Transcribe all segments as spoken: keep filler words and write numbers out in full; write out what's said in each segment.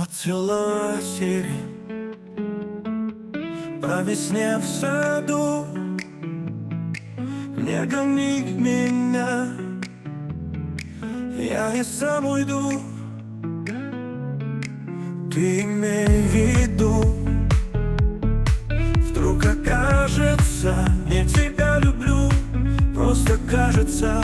Отцвела сирень по весне в саду. Не гони меня, я и сам уйду. Ты имей в виду, вдруг окажется, я тебя люблю, просто кажется.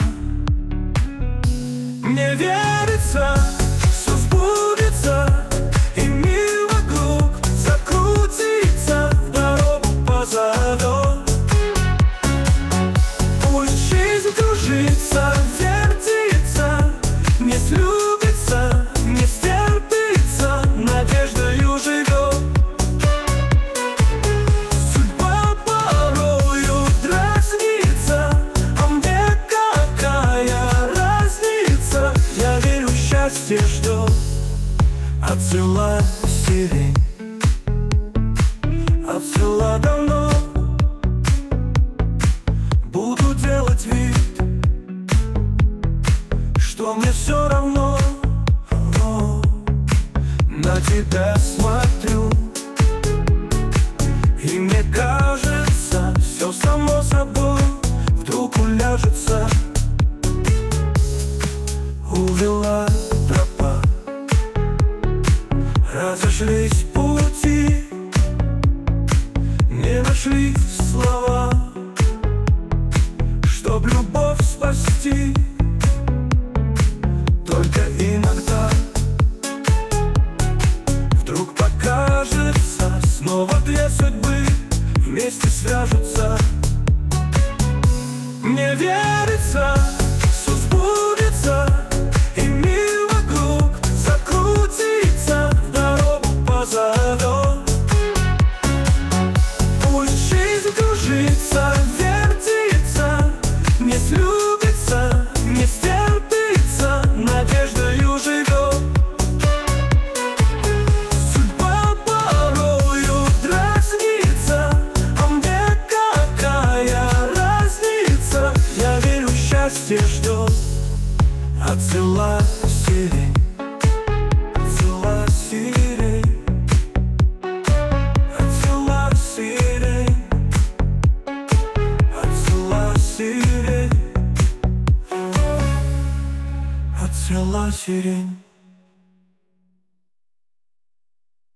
Мне верится, все сбудется, и мир вокруг закрутится, в дорогу позовет. Пусть жизнь кружится, вертится, не слюбится, не стерпится, надеждою живет. Судьба порою дразнится, а мне какая разница? Я верю, счастье ждет. Отцвела сирень, отцвела давно. Буду делать вид, что мне все равно. О, на тебя смотрю, и мне кажется, все само собой вдруг уляжется. Увела тропа, разошлись пути, не нашли слова, чтоб любовь спасти. Только иногда вдруг покажется, снова две судьбы вместе свяжутся. Мне верится, все сбудется, и мир вокруг закрутится, в дорогу позовет. Пусть жизнь кружится, вертится, не слюбится, не стерпится, надеждою живет. Судьба порою дразнится, а мне какая разница? Я верю, счастье ждет. Отцвела сирень, отцвела сирень, отцвела сирень, отцвела сирень, отцвела сирень.